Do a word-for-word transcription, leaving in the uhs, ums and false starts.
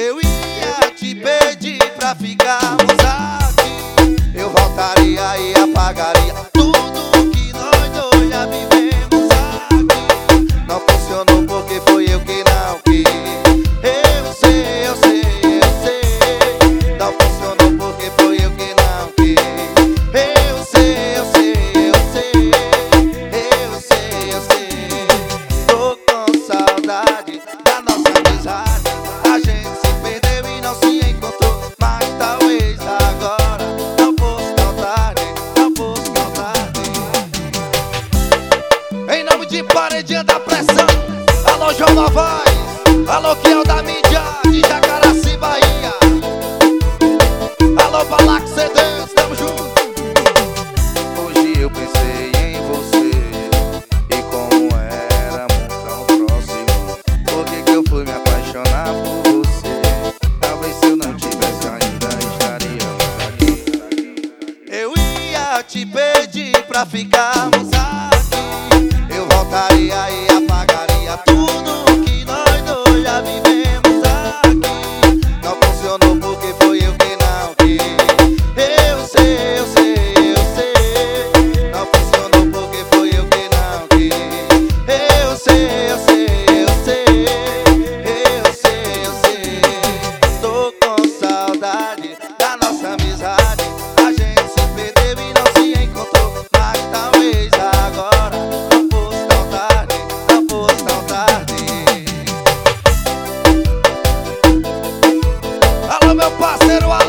Eu ia te pedir pra ficarmos aqui. Eu voltaria e apagaria tudo que nós dois já vivemos aqui. Não funcionou porque foi eu que não quis. Eu sei, eu sei, eu sei. Não funcionou porque foi eu que não quis. Eu sei, eu sei, eu sei. Eu sei, eu sei. Tô com saudade da nossa amizade. A gente se perdeu e não se encontrou, mas talvez agora não fosse tão tarde, não fosse tão tarde. Em nome de Paredinha da Pressão, alô João Novaes, alô Kiel da mídia de Jacaraci, Bahia. Alô Balac C D, estamos juntos. Hoje eu pensei em você e como éramos tão próximos. Por que que eu fui me apaixonar por você? Talvez se eu não tivesse ainda estaríamos aqui. Eu ia te pedir pra ficarmos aqui. Eu voltaria e apagaria tudo que nós dois já vivemos aqui. Não funcionou porque foi eu que não quis. Eu sei, eu sei, eu sei. Não funcionou porque foi eu que não quis. Eu sei, eu sei, eu sei. Eu sei, eu sei. Tô com saudade da nossa amizade. A gente se perdeu e não se encontrou, mas talvez agora não fosse tão tarde, não fosse tão tarde. Alô meu parceiro